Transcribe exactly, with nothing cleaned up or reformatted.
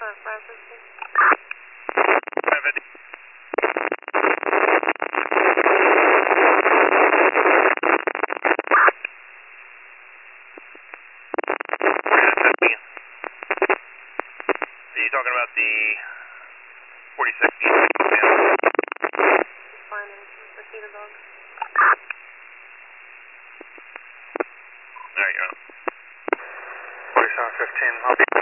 you talking about the forty-six? Fine, the Cedar Dog. There you go. forty-seven fifteen, I'll be